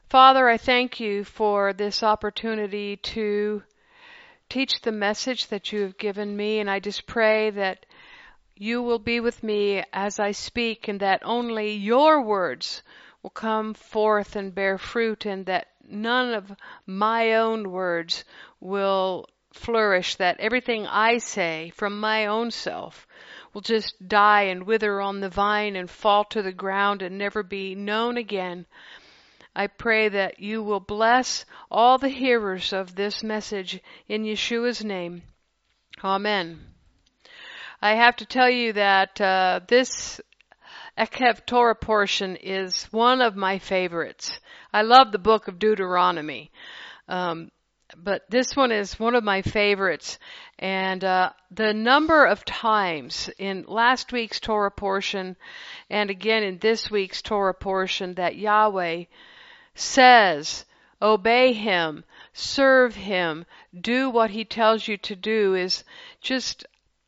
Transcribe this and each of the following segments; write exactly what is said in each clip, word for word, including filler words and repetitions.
Father, I thank you for this opportunity to teach the message that you have given me, and I just pray that you will be with me as I speak, and that only your words will come forth and bear fruit, and that none of my own words will flourish, that everything I say from my own self will just die and wither on the vine and fall to the ground and never be known again. I pray that you will bless all the hearers of this message in Yeshua's name. Amen. I have to tell you that uh, this Ekev Torah portion is one of my favorites. I love the book of Deuteronomy, um, but this one is one of my favorites. And uh, the number of times in last week's Torah portion and again in this week's Torah portion that Yahweh says, obey him, serve him, do what he tells you to do is just,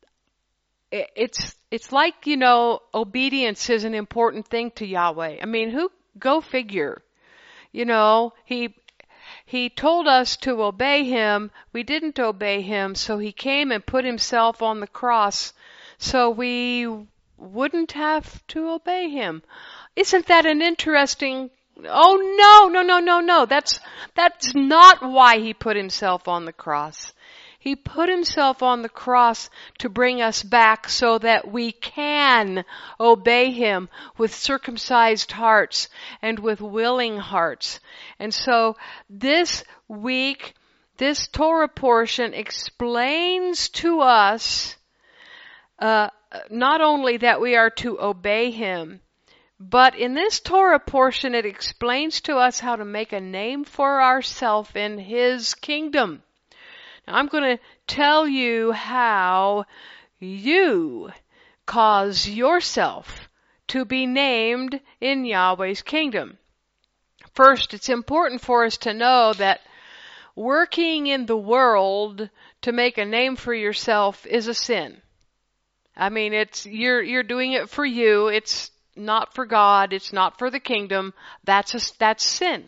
it's, it's like, you know, obedience is an important thing to Yahweh. I mean, who, go figure. You know, he, he told us to obey him. We didn't obey him, so he came and put himself on the cross so we wouldn't have to obey him. Isn't that an interesting Oh, no, no, no, no, no. That's, that's not why he put himself on the cross. He put himself on the cross to bring us back so that we can obey him with circumcised hearts and with willing hearts. And so this week, this Torah portion explains to us uh, not only that we are to obey him, but in this Torah portion, it explains to us how to make a name for ourselves in his kingdom. Now, I'm going to tell you how you cause yourself to be named in Yahweh's kingdom. First, it's important for us to know that working in the world to make a name for yourself is a sin. I mean, it's you're you're doing it for you. It's not for God. It's not for the kingdom. That's a, that's sin.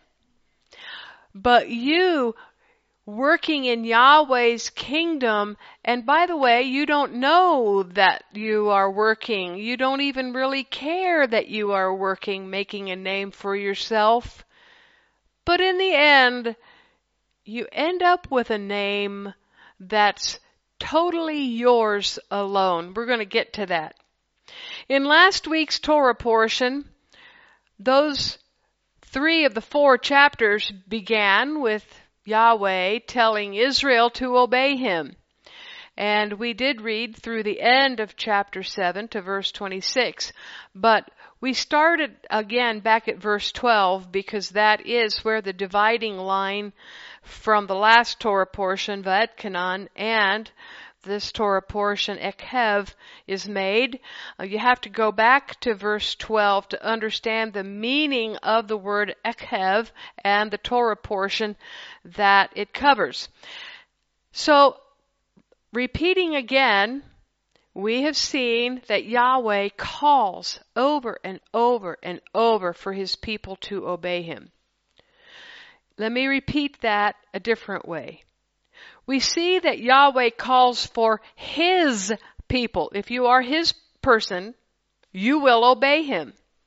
But you working in Yahweh's kingdom, and by the way, you don't know that you are working. You don't even really care that you are working, making a name for yourself. But in the end, you end up with a name that's totally yours alone. We're going to get to that. In last week's Torah portion, those three of the four chapters began with Yahweh telling Israel to obey him. And we did read through the end of chapter seven to verse twenty-six. But we started again back at verse twelve because that is where the dividing line from the last Torah portion, Va'etchanan, and this Torah portion, Ekev, is made. Uh, you have to go back to verse twelve to understand the meaning of the word Ekev and the Torah portion that it covers. So, repeating again, we have seen that Yahweh calls over and over and over for his people to obey him. Let me repeat that a different way. We see that Yahweh calls for his people. If you are his person, you will obey him.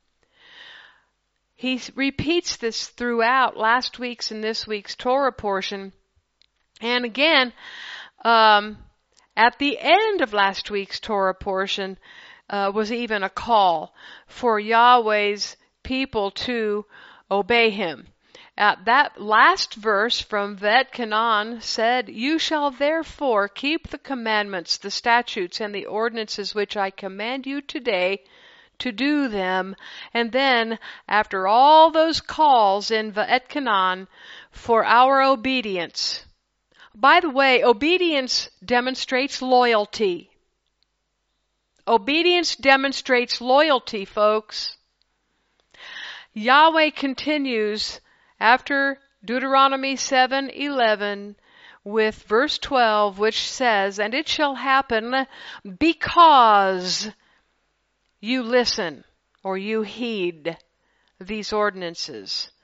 He repeats this throughout last week's and this week's Torah portion. And again, um, at the end of last week's Torah portion uh, was even a call for Yahweh's people to obey him. Uh, that last verse from Va'etchanan said, "You shall therefore keep the commandments, the statutes, and the ordinances which I command you today to do them." And then, after all those calls in Va'etchanan for our obedience. By the way, obedience demonstrates loyalty. Obedience demonstrates loyalty, folks. Yahweh continues after Deuteronomy seven eleven with verse twelve, which says, "And it shall happen because you listen," or you heed, "these ordinances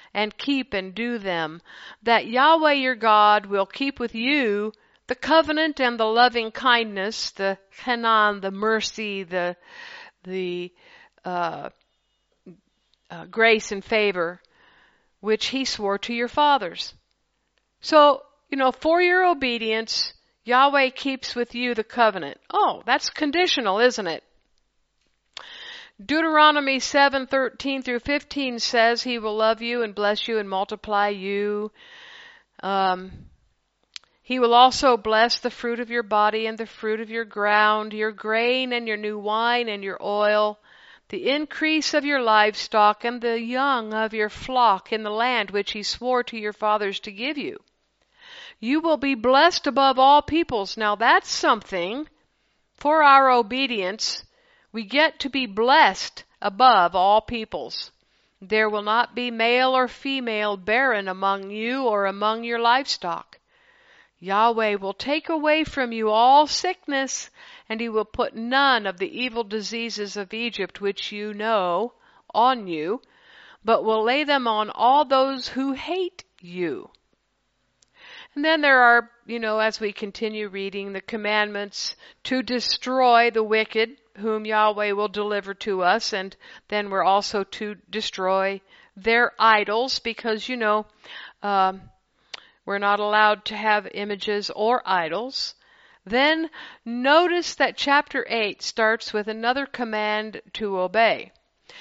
and keep and do them, that Yahweh your God will keep with you the covenant and the loving kindness, the Hanan, the mercy, the the uh, uh, grace and favor, which he swore to your fathers. So, you know, for your obedience, Yahweh keeps with you the covenant. Oh, that's conditional, isn't it? Deuteronomy seven thirteen through fifteen says he will love you and bless you and multiply you. Um, he will also bless the fruit of your body and the fruit of your ground, your grain and your new wine and your oil, the increase of your livestock and the young of your flock in the land which he swore to your fathers to give you. You will be blessed above all peoples. Now that's something. For our obedience, we get to be blessed above all peoples. There will not be male or female barren among you or among your livestock. Yahweh will take away from you all sickness, and he will put none of the evil diseases of Egypt which you know on you, but will lay them on all those who hate you. And then there are, you know, as we continue reading, the commandments to destroy the wicked, whom Yahweh will deliver to us, and then we're also to destroy their idols, because, you know, um, we're not allowed to have images or idols. Then notice that chapter eight starts with another command to obey.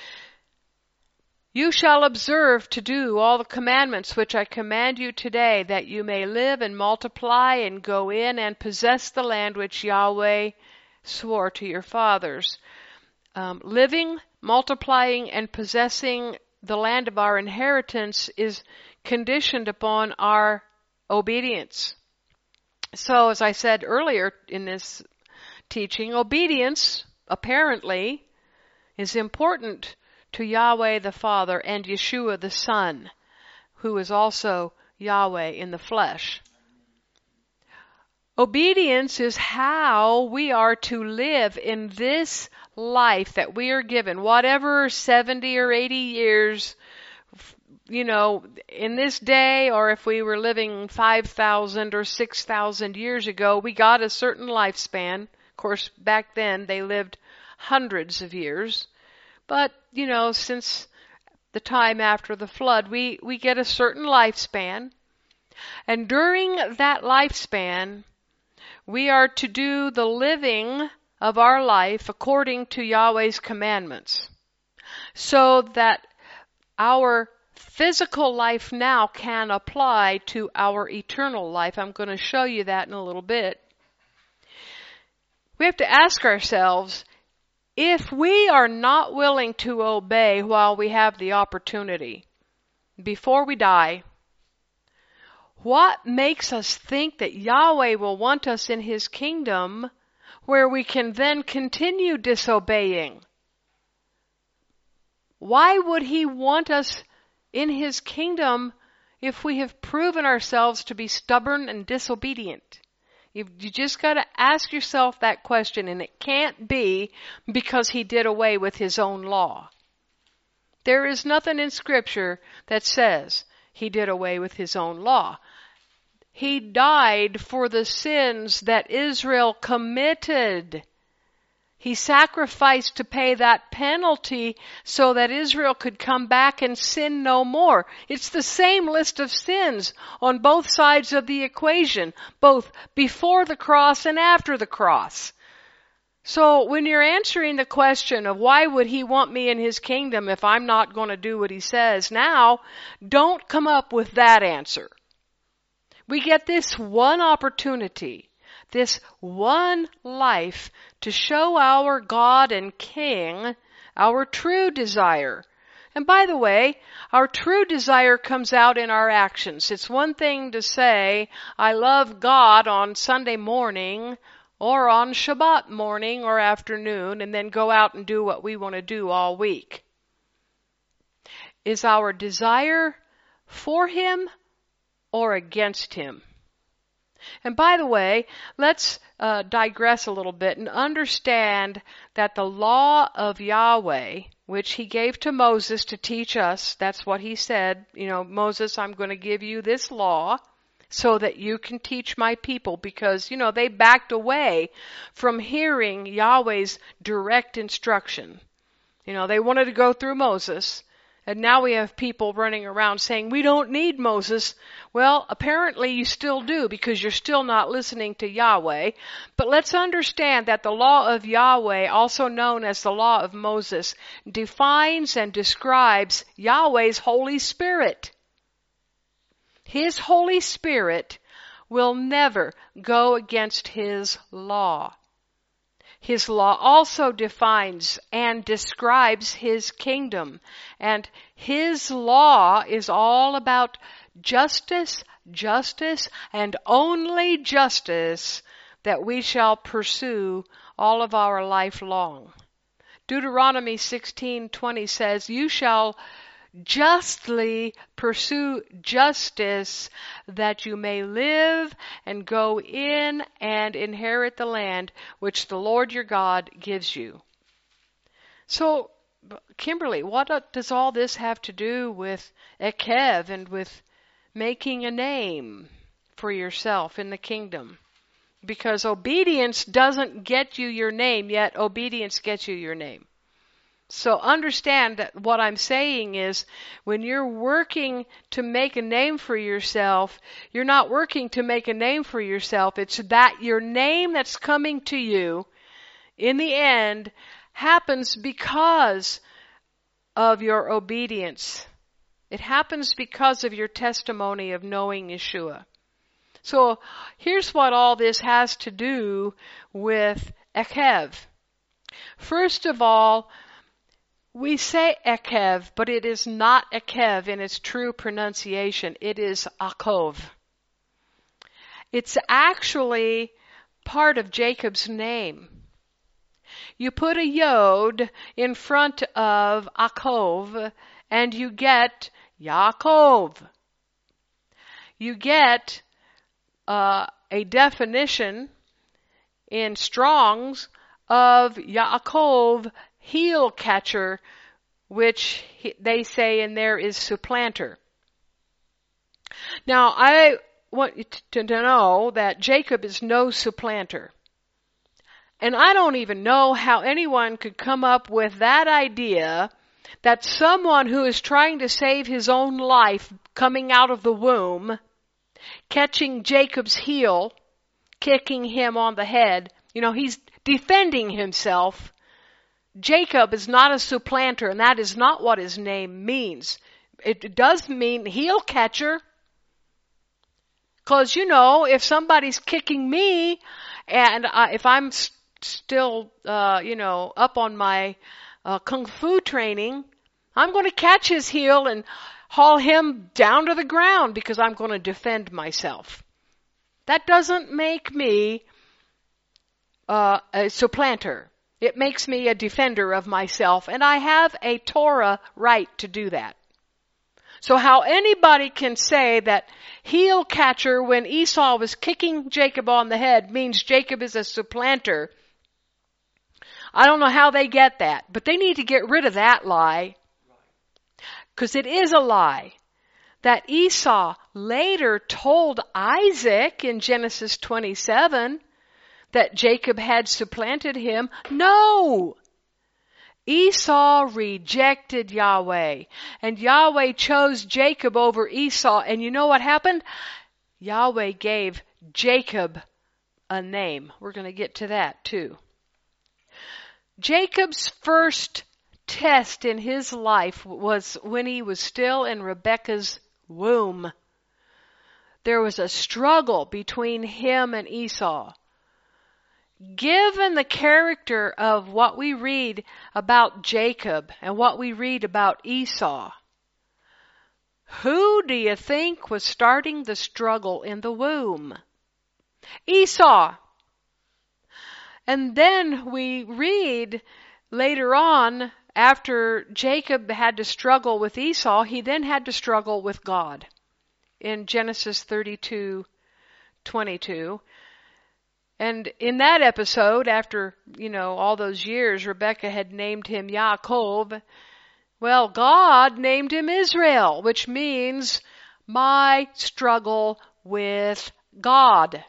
You shall observe to do all the commandments which I command you today, that you may live and multiply and go in and possess the land which Yahweh swore to your fathers. Um, living, multiplying, and possessing the land of our inheritance is conditioned upon our obedience. So, as I said earlier in this teaching, obedience, apparently, is important to Yahweh the Father and Yeshua the Son, who is also Yahweh in the flesh. Obedience is how we are to live in this life that we are given, whatever seventy or eighty years, you know, in this day, or if we were living five thousand or six thousand years ago, we got a certain lifespan. Of course, back then they lived hundreds of years. But, you know, since the time after the flood, we, we get a certain lifespan. And during that lifespan, we are to do the living of our life according to Yahweh's commandments, so that our physical life now can apply to our eternal life. I'm going to show you that in a little bit. We have to ask ourselves, if we are not willing to obey while we have the opportunity, before we die, what makes us think that Yahweh will want us in his kingdom where we can then continue disobeying? Why would he want us in his kingdom if we have proven ourselves to be stubborn and disobedient? You just got to ask yourself that question, and it can't be because he did away with his own law. There is nothing in Scripture that says he did away with his own law. He died for the sins that Israel committed. He sacrificed to pay that penalty so that Israel could come back and sin no more. It's the same list of sins on both sides of the equation, both before the cross and after the cross. So when you're answering the question of why would he want me in his kingdom if I'm not going to do what he says now, don't come up with that answer. We get this one opportunity, this one life, to show our God and King our true desire. And by the way, our true desire comes out in our actions. It's one thing to say, I love God on Sunday morning or on Shabbat morning or afternoon, and then go out and do what we want to do all week. Is our desire for him or against him? And by the way, let's uh, digress a little bit and understand that the law of Yahweh which he gave to Moses to teach us. That's what he said. You know, Moses, I'm going to give you this law so that you can teach my people, because, you know, they backed away from hearing Yahweh's direct instruction. You know, they wanted to go through Moses. And now we have people running around saying, we don't need Moses. Well, apparently you still do, because you're still not listening to Yahweh. But let's understand that the law of Yahweh, also known as the law of Moses, defines and describes Yahweh's Holy Spirit. His Holy Spirit will never go against His law. His law also defines and describes His kingdom. And His law is all about justice, justice, and only justice that we shall pursue all of our life long. Deuteronomy sixteen twenty says, you shall justly pursue justice, that you may live and go in and inherit the land which the Lord your God gives you. So, Kimberly, what does all this have to do with Ekev and with making a name for yourself in the kingdom? Because obedience doesn't get you your name, yet obedience gets you your name. So understand that what I'm saying is, when you're working to make a name for yourself, you're not working to make a name for yourself. It's that your name that's coming to you, in the end, happens because of your obedience. It happens because of your testimony of knowing Yeshua. So here's what all this has to do with Ekev. First of all, we say Ekev, but it is not Ekev in its true pronunciation. It is Akov. It's actually part of Jacob's name. You put a yod in front of Akov, and you get Yaakov. You get uh, a definition in Strong's of Yaakov, heel catcher, which they say in there is supplanter. Now, I want you to know that Jacob is no supplanter. And I don't even know how anyone could come up with that idea, that someone who is trying to save his own life coming out of the womb, catching Jacob's heel, kicking him on the head, you know, he's defending himself. Jacob is not a supplanter, and that is not what his name means. It does mean heel catcher. Because, you know, if somebody's kicking me, and uh, if I'm st- still, uh, you know, up on my uh, kung fu training, I'm going to catch his heel and haul him down to the ground because I'm going to defend myself. That doesn't make me uh, a supplanter. It makes me a defender of myself, and I have a Torah right to do that. So how anybody can say that heel catcher when Esau was kicking Jacob on the head means Jacob is a supplanter, I don't know how they get that, but they need to get rid of that lie. Because it is a lie that Esau later told Isaac in Genesis twenty-seven that Jacob had supplanted him. No! Esau rejected Yahweh, and Yahweh chose Jacob over Esau, and you know what happened? Yahweh gave Jacob a name. We're going to get to that too. Jacob's first test in his life was when he was still in Rebekah's womb. There was a struggle between him and Esau. Given the character of what we read about Jacob and what we read about Esau, who do you think was starting the struggle in the womb? Esau. And then we read later on, after Jacob had to struggle with Esau, he then had to struggle with God. In Genesis thirty-two twenty-two, And in that episode, after, you know, all those years, Rebekah had named him Yaakov. Well, God named him Israel, which means my struggle with God.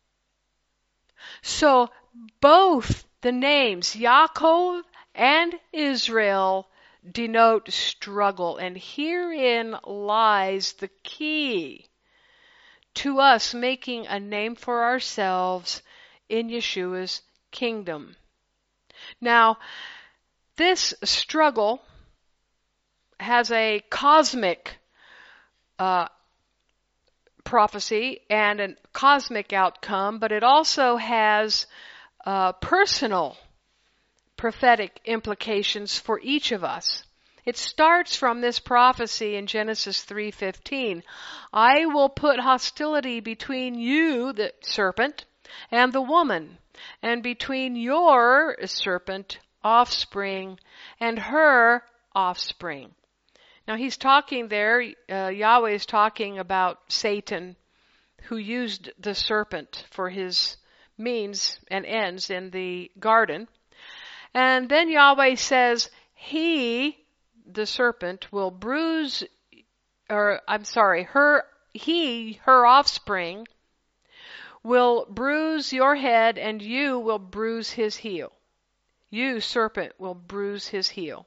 So both the names Yaakov and Israel denote struggle, and herein lies the key to us making a name for ourselves in Yeshua's kingdom. Now, this struggle has a cosmic uh, prophecy and a cosmic outcome, but it also has uh, personal prophetic implications for each of us. It starts from this prophecy in Genesis three fifteen. I will put hostility between you, the serpent, and the woman, and between your serpent offspring and her offspring. Now he's talking there, uh, Yahweh is talking about Satan, who used the serpent for his means and ends in the garden. And then Yahweh says, he, the serpent, will bruise, or I'm sorry, her, he, her offspring, will bruise your head, and you will bruise his heel. You, serpent, will bruise his heel.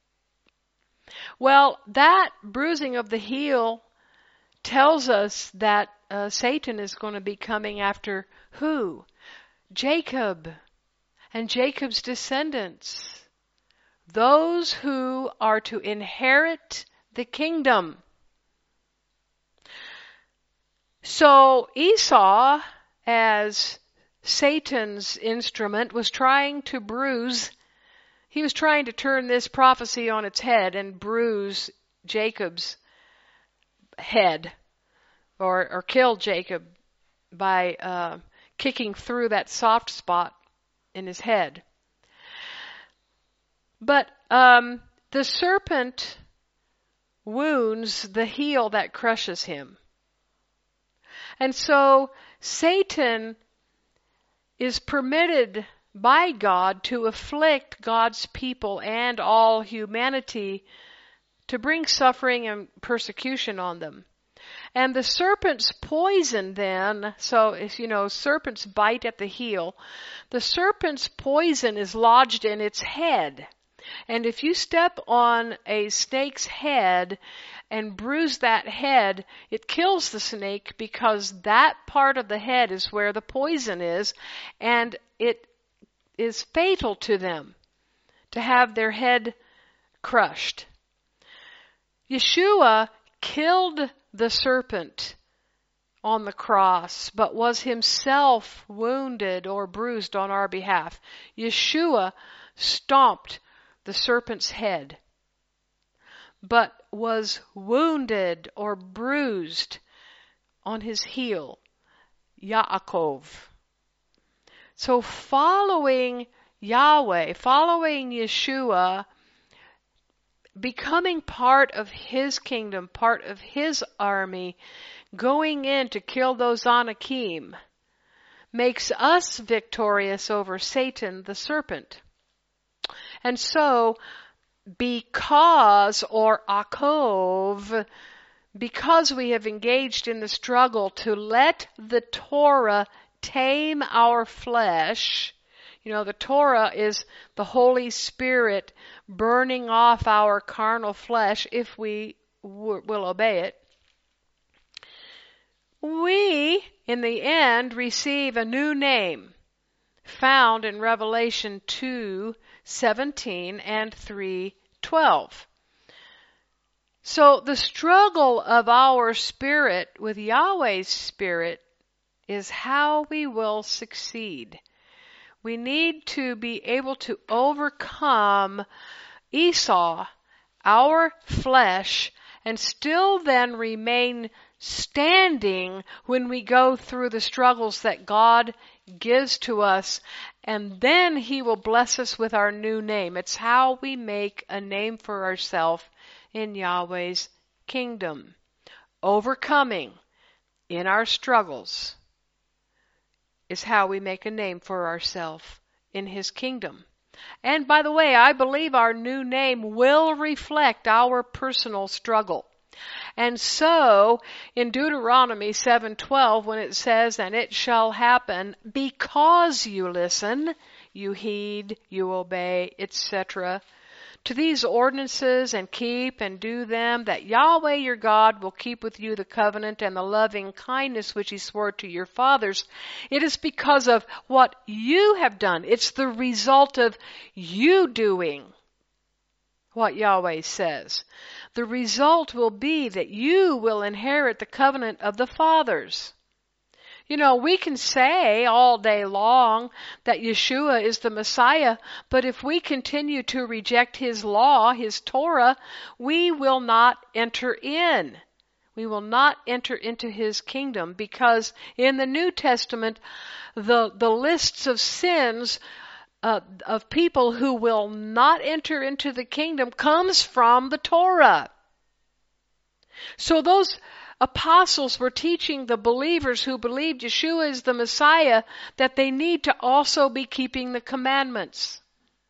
Well, that bruising of the heel tells us that uh, Satan is going to be coming after who? Jacob and Jacob's descendants. Those who are to inherit the kingdom. So Esau, as Satan's instrument, was trying to bruise, he was trying to turn this prophecy on its head and bruise Jacob's head, or, or kill Jacob by uh, kicking through that soft spot in his head. But um, the serpent wounds the heel that crushes him. And so Satan is permitted by God to afflict God's people and all humanity, to bring suffering and persecution on them. And the serpent's poison then, so if you know, serpents bite at the heel, the serpent's poison is lodged in its head. And if you step on a snake's head and bruise that head, it kills the snake, because that part of the head is where the poison is, and it is fatal to them to have their head crushed. Yeshua killed the serpent on the cross, but was himself wounded or bruised on our behalf. Yeshua stomped the serpent's head, but was wounded or bruised on his heel, Yaakov. So following Yahweh, following Yeshua, becoming part of his kingdom, part of his army, going in to kill those Anakim, makes us victorious over Satan, the serpent. And so, because, or akov, because we have engaged in the struggle to let the Torah tame our flesh, you know, the Torah is the Holy Spirit burning off our carnal flesh if we w- will obey it. We, in the end, receive a new name found in Revelation two seventeen and three twelve. So the struggle of our spirit with Yahweh's Spirit is how we will succeed. We need to be able to overcome Esau, our flesh, and still then remain standing when we go through the struggles that God gives to us, and then he will bless us with our new name. It's how we make a name for ourselves in Yahweh's kingdom. Overcoming in our struggles is how we make a name for ourselves in His kingdom. And by the way, I believe our new name will reflect our personal struggle. And so, in Deuteronomy seven twelve, when it says, "And it shall happen because you listen, you heed, you obey, et cetera, to these ordinances and keep and do them, that Yahweh your God will keep with you the covenant and the loving kindness which He swore to your fathers." It is because of what you have done. It's the result of you doing what Yahweh says. The result will be that you will inherit the covenant of the fathers. You know, we can say all day long that Yeshua is the Messiah, but if we continue to reject His law, His Torah, we will not enter in. We will not enter into His kingdom, because in the New Testament, the, the lists of sins uh, of people who will not enter into the kingdom comes from the Torah. So those apostles were teaching the believers who believed Yeshua is the Messiah that they need to also be keeping the commandments.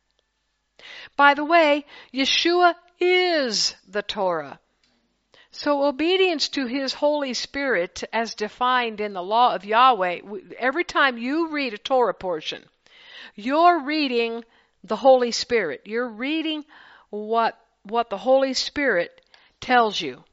By the way, Yeshua is the Torah. So obedience to His Holy Spirit, as defined in the law of Yahweh, every time you read a Torah portion, you're reading the Holy Spirit. You're reading what, what the Holy Spirit tells you.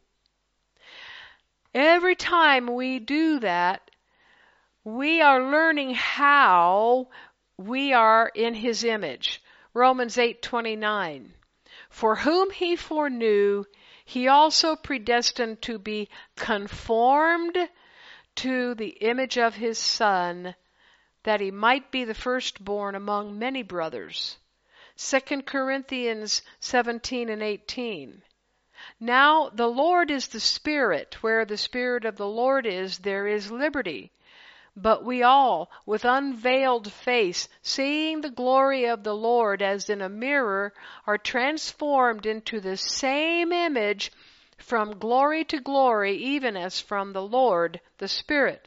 Every time we do that, we are learning how we are in His image. Romans eight twenty-nine. For whom He foreknew, He also predestined to be conformed to the image of His Son, that He might be the firstborn among many brothers. Second Corinthians seventeen and eighteen. Now the Lord is the Spirit. Where the Spirit of the Lord is, there is liberty. But we all, with unveiled face, seeing the glory of the Lord as in a mirror, are transformed into the same image from glory to glory, even as from the Lord, the Spirit.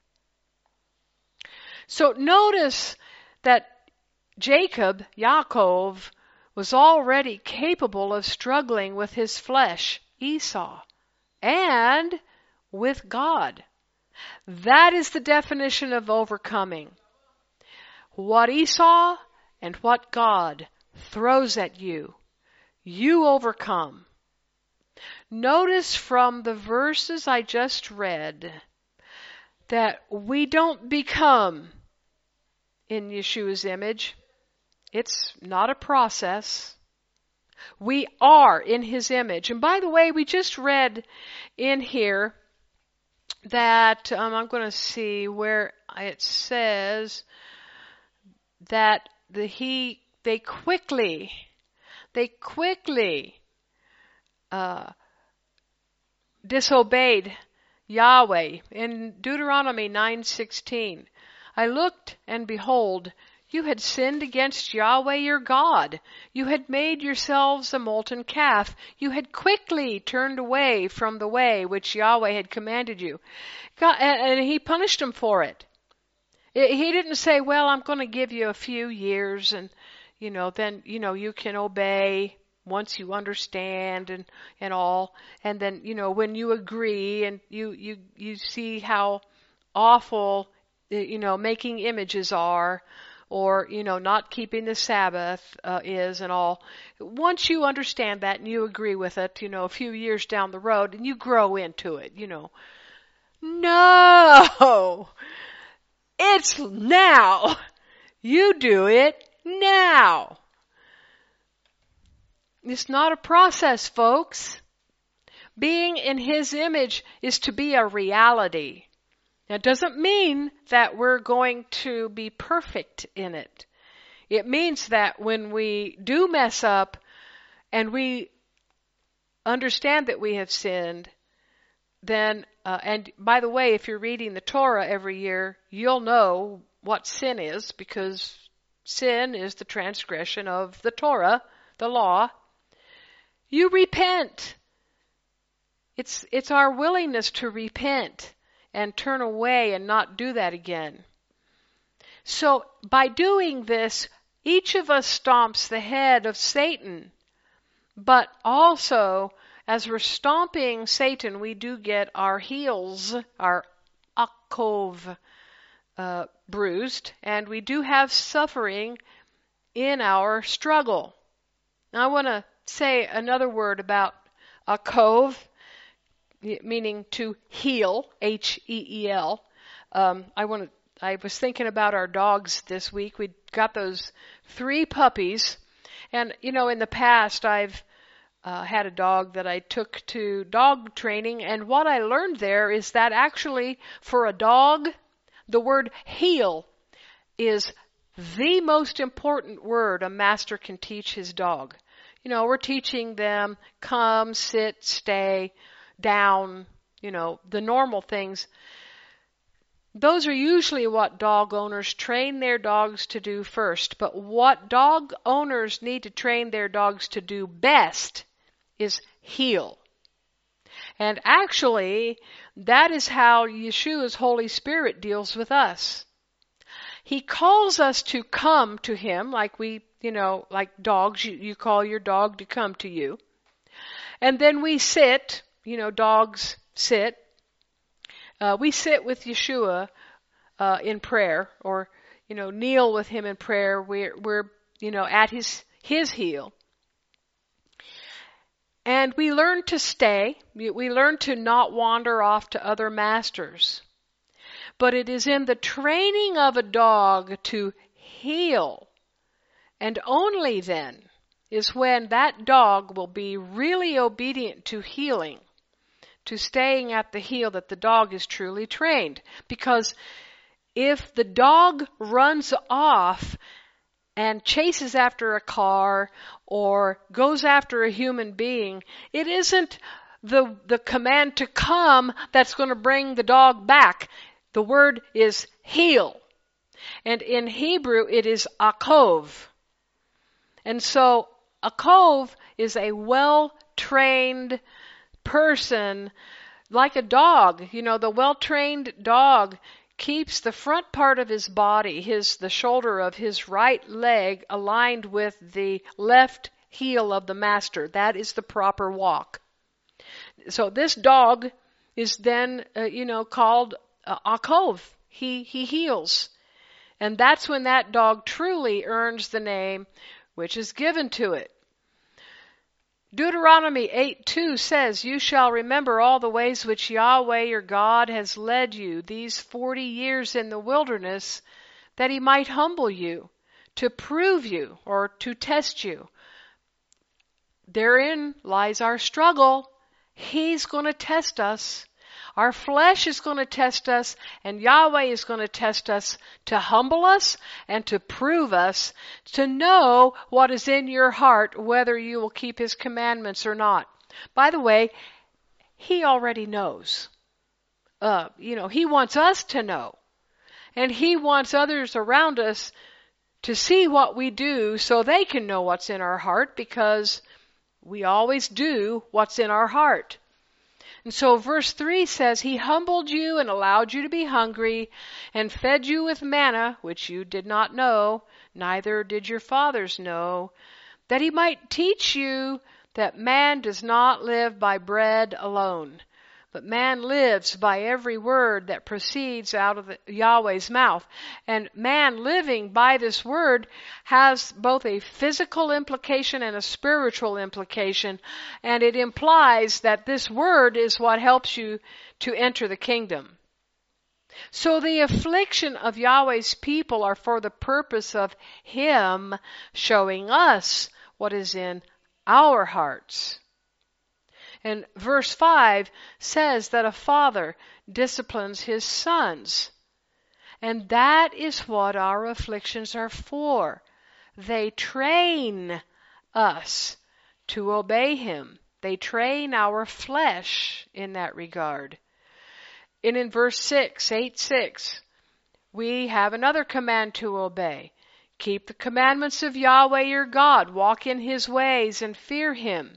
So notice that Jacob, Yaakov, was already capable of struggling with his flesh, Esau, and with God. That is the definition of overcoming. What Esau and what God throws at you, you overcome. Notice from the verses I just read that we don't become in Yeshua's image. It's not a process. We are in His image. And by the way, we just read in here that, um, I'm going to see where it says that the he, they quickly, they quickly uh, disobeyed Yahweh. In Deuteronomy nine sixteen, I looked, and behold, you had sinned against Yahweh your God. You had made yourselves a molten calf. You had quickly turned away from the way which Yahweh had commanded you. God, and He punished them for it. He didn't say, well, I'm going to give you a few years and, you know, then, you know, you can obey once you understand and, and all. And then, you know, when you agree and you, you, you see how awful, you know, making images are, or, you know, not keeping the Sabbath uh, is and all. Once you understand that and you agree with it, you know, a few years down the road and you grow into it, you know. No! It's now! You do it now! It's not a process, folks. Being in His image is to be a reality. That doesn't mean that we're going to be perfect in it. It means that when we do mess up and we understand that we have sinned, then, uh, and by the way, if you're reading the Torah every year, you'll know what sin is, because sin is the transgression of the Torah, the law. You repent. It's, it's our willingness to repent and turn away and not do that again. So by doing this, each of us stomps the head of Satan. But also, as we're stomping Satan, we do get our heels, our akov, uh, bruised, and we do have suffering in our struggle. Now, I want to say another word about akov, meaning to heel, H E E L. Um, I want to. I was thinking about our dogs this week. We got those three puppies, and you know, in the past, I've uh, had a dog that I took to dog training, and what I learned there is that actually, for a dog, the word heel is the most important word a master can teach his dog. You know, we're teaching them come, sit, stay, down, you know, the normal things. Those are usually what dog owners train their dogs to do first. But what dog owners need to train their dogs to do best is heel. And actually, that is how Yeshua's Holy Spirit deals with us. He calls us to come to Him, like we, you know, like dogs, you, you call your dog to come to you. And then we sit, you know, dogs sit. Uh, we sit with Yeshua uh, in prayer, or, you know, kneel with Him in prayer. We're, we're, you know, at His, His heel. And we learn to stay. We learn to not wander off to other masters. But it is in the training of a dog to heel, and only then is when that dog will be really obedient to healing, to staying at the heel, that the dog is truly trained. Because if the dog runs off and chases after a car or goes after a human being, it isn't the, the command to come that's going to bring the dog back. The word is heel. And in Hebrew, it is akov. And so, akov is a well-trained person, like a dog. You know, the well-trained dog keeps the front part of his body, his the shoulder of his right leg, aligned with the left heel of the master. That is the proper walk. So this dog is then, uh, you know, called Uh, akov. He, he heals. And that's when that dog truly earns the name which is given to it. Deuteronomy eight two says, "You shall remember all the ways which Yahweh your God has led you these forty years in the wilderness, that He might humble you, to prove you, or to test you." Therein lies our struggle. He's going to test us. Our flesh is going to test us, and Yahweh is going to test us to humble us and to prove us, to know what is in your heart, whether you will keep His commandments or not. By the way, He already knows. Uh, you know, He wants us to know. And He wants others around us to see what we do so they can know what's in our heart, because we always do what's in our heart. And so verse three says, "He humbled you and allowed you to be hungry, and fed you with manna, which you did not know, neither did your fathers know, that He might teach you that man does not live by bread alone, but man lives by every word that proceeds out of the, Yahweh's mouth." And man living by this word has both a physical implication and a spiritual implication. And it implies that this word is what helps you to enter the kingdom. So the affliction of Yahweh's people are for the purpose of Him showing us what is in our hearts. And verse five says that a father disciplines his sons. And that is what our afflictions are for. They train us to obey Him. They train our flesh in that regard. And in verse six, eight six, we have another command to obey. "Keep the commandments of Yahweh your God. Walk in His ways and fear Him."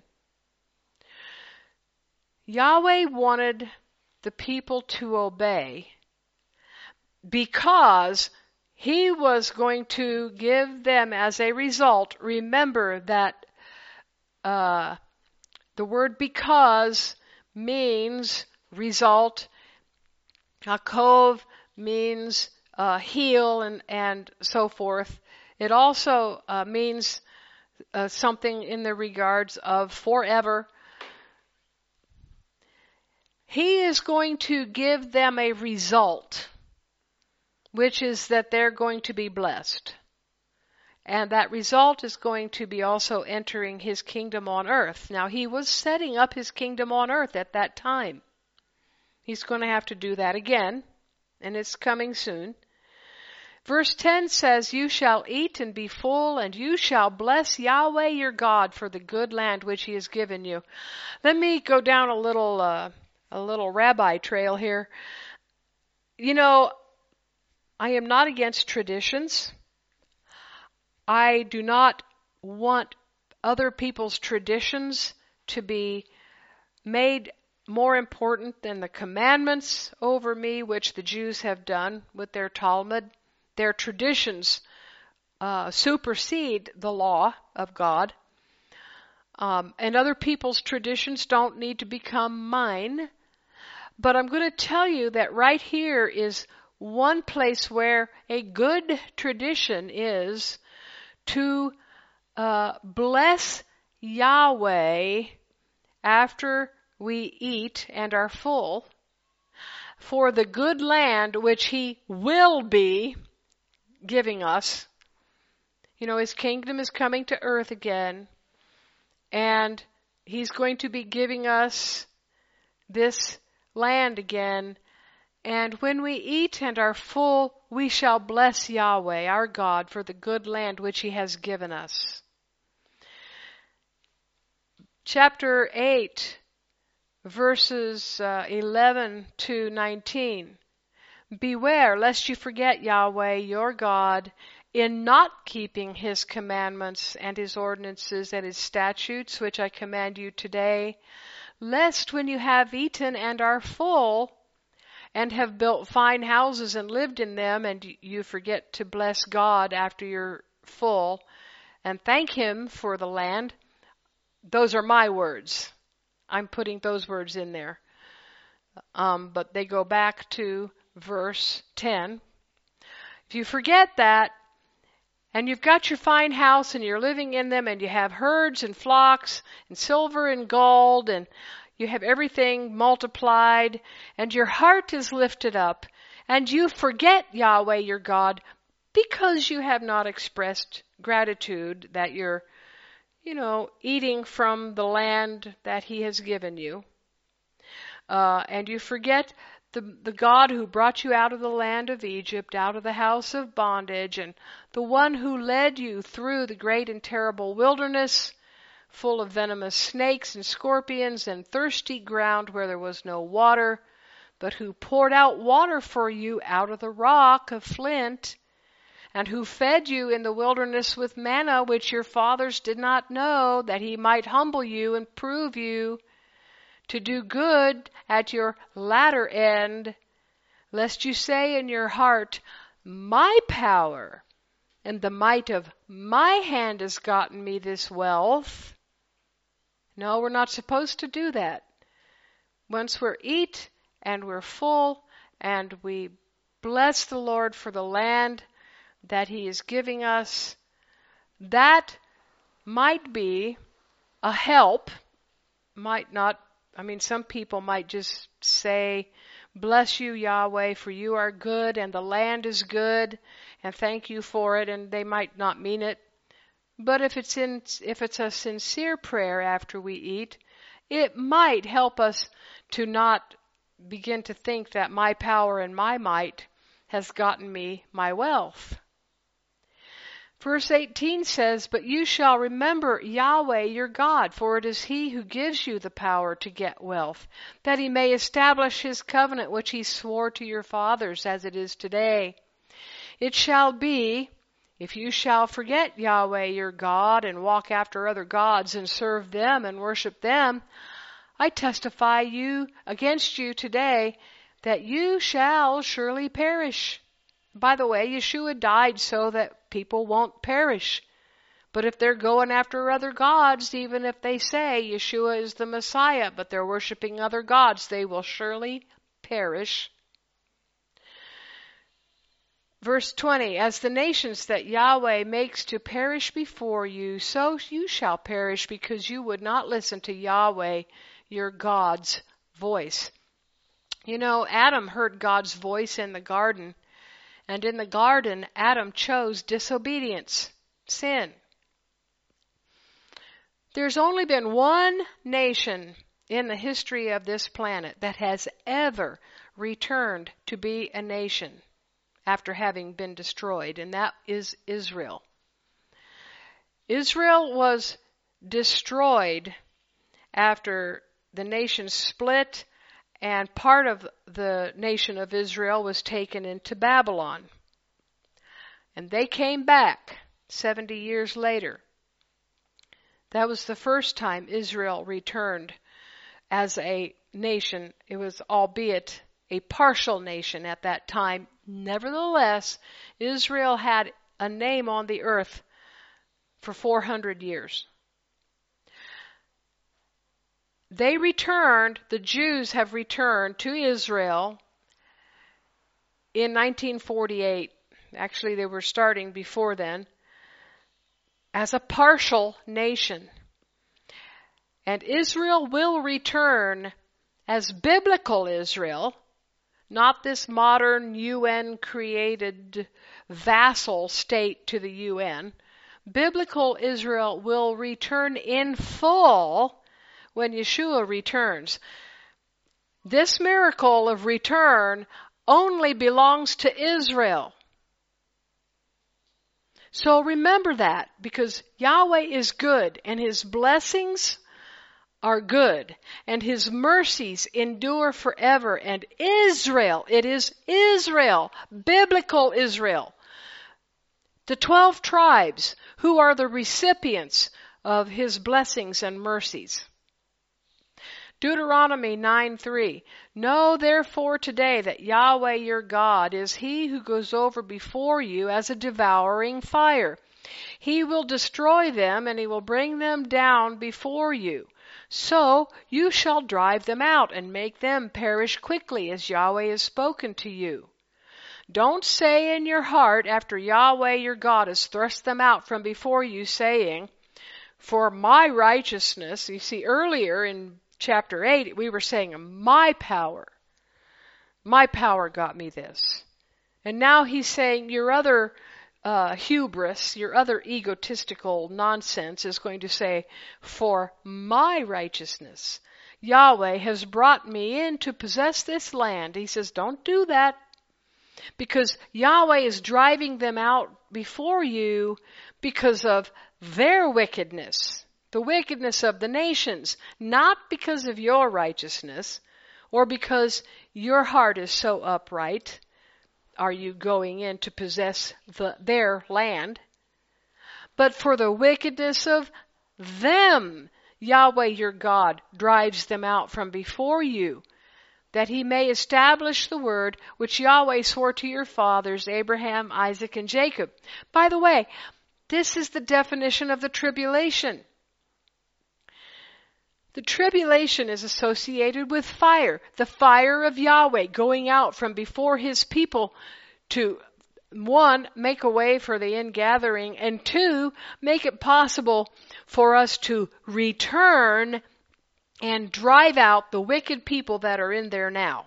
Yahweh wanted the people to obey because He was going to give them as a result. Remember that uh, the word because means result. Hakov means uh, heal and, and so forth. It also uh, means uh, something in the regards of forever. He is going to give them a result, which is that they're going to be blessed. And that result is going to be also entering his kingdom on earth. Now, he was setting up his kingdom on earth at that time. He's going to have to do that again, and it's coming soon. Verse ten says, "You shall eat and be full, and you shall bless Yahweh your God for the good land which he has given you." Let me go down a little, uh, a little rabbi trail here. You know, I am not against traditions. I do not want other people's traditions to be made more important than the commandments over me, which the Jews have done with their Talmud. Their traditions uh, supersede the law of God. Um, and other people's traditions don't need to become mine. But I'm going to tell you that right here is one place where a good tradition is to uh, bless Yahweh after we eat and are full for the good land which he will be giving us. You know, his kingdom is coming to earth again, and he's going to be giving us this land again. And when we eat and are full, we shall bless Yahweh, our God, for the good land which he has given us. Chapter eight, verses uh, eleven to nineteen. "Beware lest you forget Yahweh, your God, in not keeping his commandments and his ordinances and his statutes, which I command you today, lest when you have eaten and are full, and have built fine houses and lived in them, and you forget to bless God after you're full, and thank him for the land." Those are my words. I'm putting those words in there. Um, but they go back to verse ten. If you forget that, and you've got your fine house, and you're living in them, and you have herds and flocks, and silver and gold, and you have everything multiplied, and your heart is lifted up, and you forget Yahweh your God because you have not expressed gratitude that you're, you know, eating from the land that he has given you. Uh, and you forget the, the God who brought you out of the land of Egypt, out of the house of bondage, and the one who led you through the great and terrible wilderness, full of venomous snakes and scorpions and thirsty ground where there was no water, but who poured out water for you out of the rock of flint, and who fed you in the wilderness with manna which your fathers did not know, that he might humble you and prove you to do good at your latter end, lest you say in your heart, "My power and the might of my hand has gotten me this wealth." No, we're not supposed to do that. Once we're eat and we're full and we bless the Lord for the land that he is giving us, that might be a help, might not, I mean, some people might just say, "Bless you, Yahweh, for you are good and the land is good, and thank you for it," and they might not mean it. But if it's in, if it's a sincere prayer after we eat, it might help us to not begin to think that my power and my might has gotten me my wealth. Verse eighteen says, "But you shall remember Yahweh your God, for it is he who gives you the power to get wealth, that he may establish his covenant which he swore to your fathers as it is today. It shall be, if you shall forget Yahweh your God and walk after other gods and serve them and worship them, I testify you against you today that you shall surely perish. by the way, Yeshua died so that people won't perish. But if they're going after other gods, even if they say Yeshua is the Messiah, but they're worshiping other gods, they will surely perish. Verse twenty, as the nations that Yahweh makes to perish before you, so you shall perish, because you would not listen to Yahweh, your God's voice. You know, Adam heard God's voice in the garden, and in the garden, Adam chose disobedience, sin. There's only been one nation in the history of this planet that has ever returned to be a nation after having been destroyed, and that is Israel. Israel was destroyed after the nation split, and part of the nation of Israel was taken into Babylon. And they came back seventy years later. That was the first time Israel returned as a nation. It was albeit a partial nation at that time. Nevertheless, Israel had a name on the earth for four hundred years. They returned, the Jews have returned to Israel in nineteen forty-eight. Actually, they were starting before then, as a partial nation. And Israel will return as biblical Israel, not this modern U N-created vassal state to the U N. Biblical Israel will return in full when Yeshua returns. This miracle of return only belongs to Israel. So remember that, because Yahweh is good, and His blessings are good, and His mercies endure forever. And Israel, it is Israel, biblical Israel, the twelve tribes who are the recipients of His blessings and mercies. Deuteronomy nine three. Know therefore today that Yahweh your God is He who goes over before you as a devouring fire. He will destroy them, and He will bring them down before you. So you shall drive them out and make them perish quickly, as Yahweh has spoken to you. Don't say in your heart, after Yahweh your God has thrust them out from before you, saying, for my righteousness. You see, earlier in chapter eight, we were saying, my power. My power got me this. And now He's saying, your other uh, hubris, your other egotistical nonsense is going to say, for my righteousness, Yahweh has brought me in to possess this land. He says, don't do that, because Yahweh is driving them out before you because of their wickedness. The wickedness of the nations, not because of your righteousness, or because your heart is so upright, are you going in to possess the, their land, but for the wickedness of them, Yahweh your God drives them out from before you, that He may establish the word which Yahweh swore to your fathers, Abraham, Isaac, and Jacob. By the way, this is the definition of the tribulation. The tribulation is associated with fire, the fire of Yahweh going out from before His people to, one, make a way for the ingathering, and two, make it possible for us to return and drive out the wicked people that are in there now.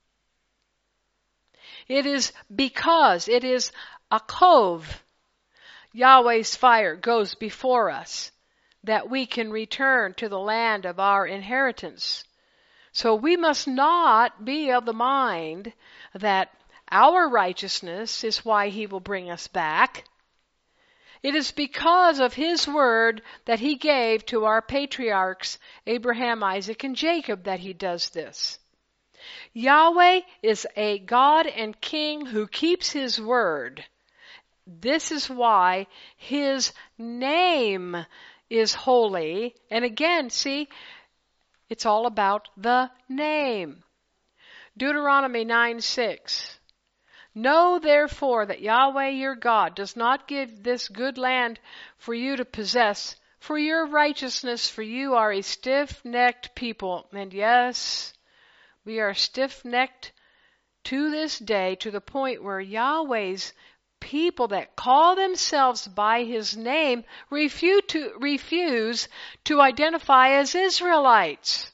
It is because it is a cove, Yahweh's fire goes before us, that we can return to the land of our inheritance. So we must not be of the mind that our righteousness is why He will bring us back. It is because of His word that He gave to our patriarchs, Abraham, Isaac, and Jacob, that He does this. Yahweh is a God and King who keeps His word. This is why His name is holy. And again, see, it's all about the name. Deuteronomy nine six. Know therefore that Yahweh your God does not give this good land for you to possess for your righteousness, for you are a stiff-necked people. And yes, we are stiff-necked to this day, to the point where Yahweh's people that call themselves by His name refuse to, refuse to identify as Israelites.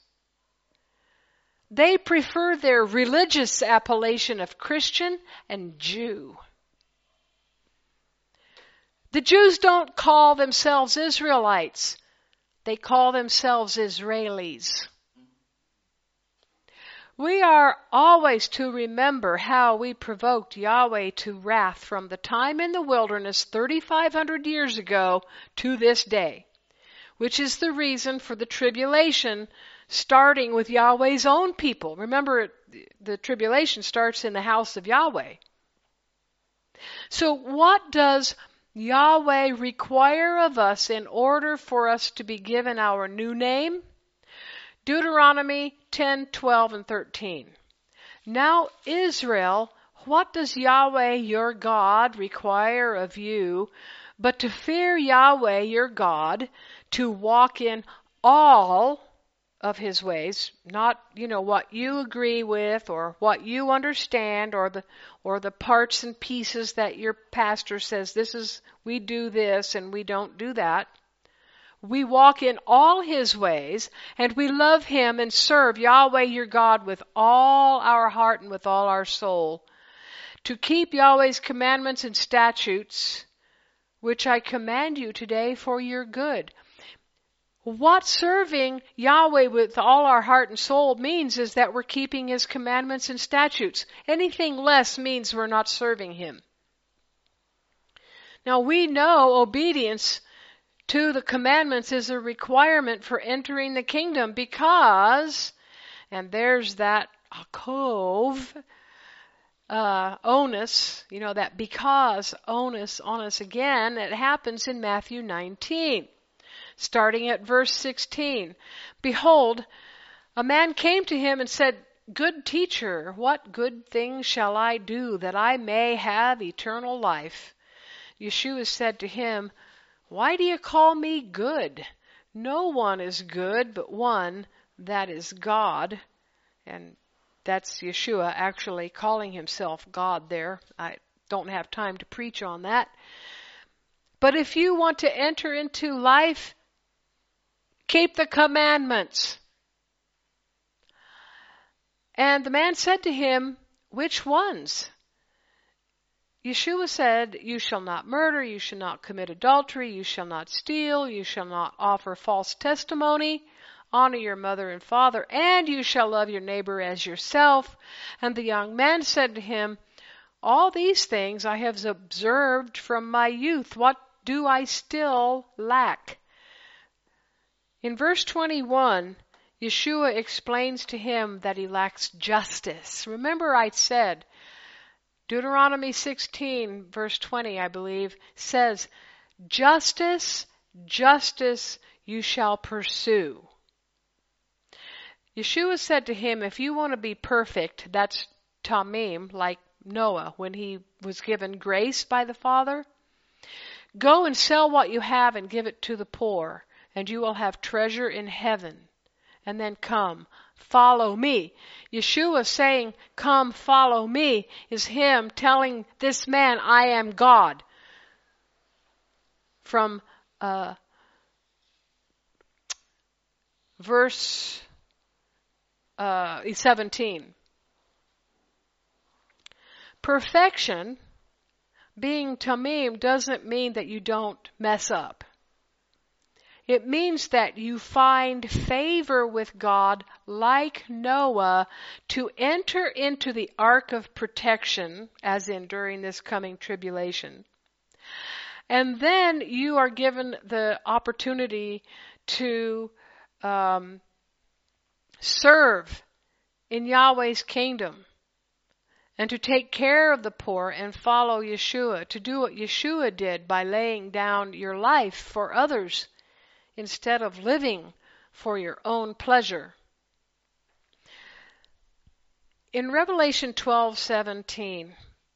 They prefer their religious appellation of Christian and Jew. The Jews don't call themselves Israelites. They call themselves Israelis. We are always to remember how we provoked Yahweh to wrath from the time in the wilderness thirty-five hundred years ago to this day, which is the reason for the tribulation starting with Yahweh's own people. Remember, the tribulation starts in the house of Yahweh. So what does Yahweh require of us in order for us to be given our new name? Deuteronomy ten, twelve, and thirteen. Now, Israel, what does Yahweh your God require of you but to fear Yahweh your God, to walk in all of His ways, not, you know, what you agree with or what you understand or the or the parts and pieces that your pastor says this is, we do this and we don't do that. We walk in all His ways and we love Him and serve Yahweh your God with all our heart and with all our soul. To keep Yahweh's commandments and statutes, which I command you today for your good. What serving Yahweh with all our heart and soul means is that we're keeping His commandments and statutes. Anything less means we're not serving Him. Now we know obedience to the commandments is a requirement for entering the kingdom because, and there's that cove, uh, onus, you know, that because onus on us again, it happens in Matthew nineteen. Starting at verse sixteen. Behold, a man came to Him and said, Good teacher, what good thing shall I do that I may have eternal life? Yeshua said to him, Why do you call me good? No one is good but one, that is God. And that's Yeshua actually calling Himself God there. I don't have time to preach on that. But if you want to enter into life, keep the commandments. And the man said to him, Which ones? Yeshua said, You shall not murder, you shall not commit adultery, you shall not steal, you shall not offer false testimony, honor your mother and father, and you shall love your neighbor as yourself. And the young man said to him, All these things I have observed from my youth. What do I still lack? In verse twenty-one, Yeshua explains to him that he lacks justice. Remember I said, Deuteronomy sixteen, verse twenty, I believe, says, Justice, justice you shall pursue. Yeshua said to him, if you want to be perfect, that's tamim, like Noah when he was given grace by the Father, go and sell what you have and give it to the poor, and you will have treasure in heaven. And then come, follow me. Yeshua saying, come, follow me, is Him telling this man, I am God. From uh, verse uh, seventeen. Perfection, being tamim, doesn't mean that you don't mess up. It means that you find favor with God like Noah to enter into the ark of protection, as in during this coming tribulation. And then you are given the opportunity to um, serve in Yahweh's kingdom and to take care of the poor and follow Yeshua, to do what Yeshua did by laying down your life for others instead of living for your own pleasure. In Revelation twelve seventeen,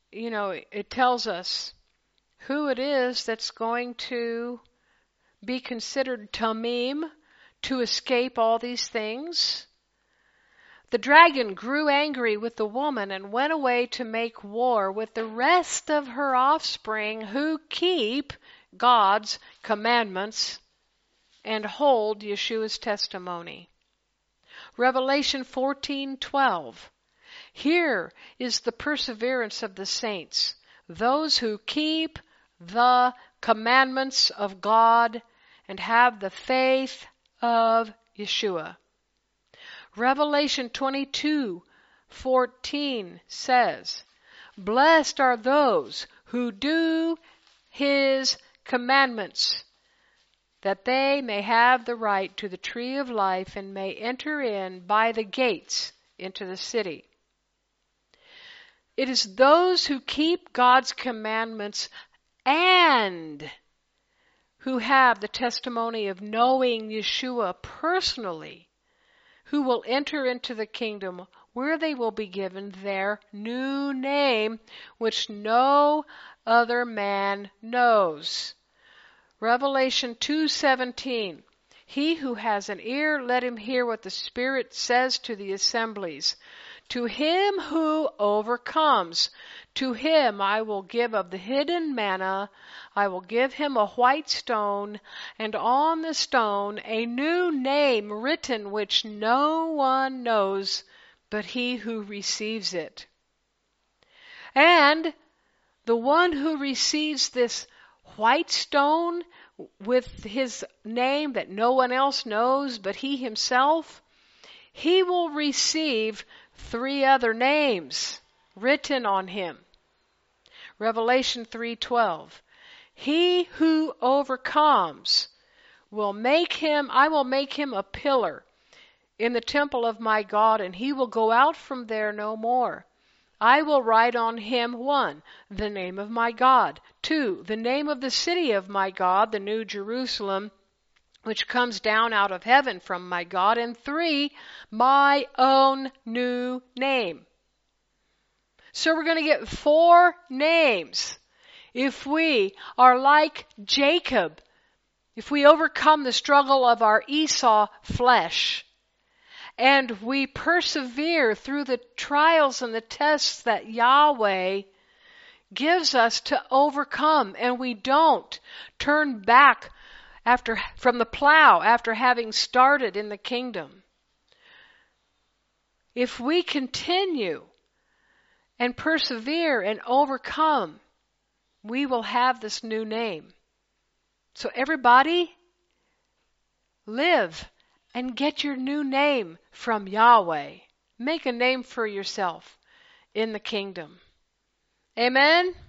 you know, it tells us who it is that's going to be considered tamim, to escape all these things. The dragon grew angry with the woman and went away to make war with the rest of her offspring who keep God's commandments and hold Yeshua's testimony. Revelation fourteen twelve. Here is the perseverance of the saints, those who keep the commandments of God and have the faith of Yeshua. Revelation twenty-two fourteen says, Blessed are those who do His commandments, that they may have the right to the tree of life and may enter in by the gates into the city. It is those who keep God's commandments and who have the testimony of knowing Yeshua personally who will enter into the kingdom where they will be given their new name, which no other man knows. Revelation two seventeen. He who has an ear, let him hear what the Spirit says to the assemblies. To him who overcomes, to him I will give of the hidden manna. I will give him a white stone, and on the stone a new name written which no one knows but he who receives it. And the one who receives this white stone with his name that no one else knows but he himself, he will receive three other names written on him. Revelation three twelve. He who overcomes will make him, I will make him a pillar in the temple of my God, and he will go out from there no more. I will write on him, one, the name of my God, two, the name of the city of my God, the New Jerusalem, which comes down out of heaven from my God, and three, my own new name. So we're going to get four names if we are like Jacob, if we overcome the struggle of our Esau flesh, and we persevere through the trials and the tests that Yahweh gives us to overcome, and we don't turn back after from the plow after having started in the kingdom. If we continue and persevere and overcome, we will have this new name. So everybody, live and get your new name from Yahweh. Make a name for yourself in the kingdom. Amen?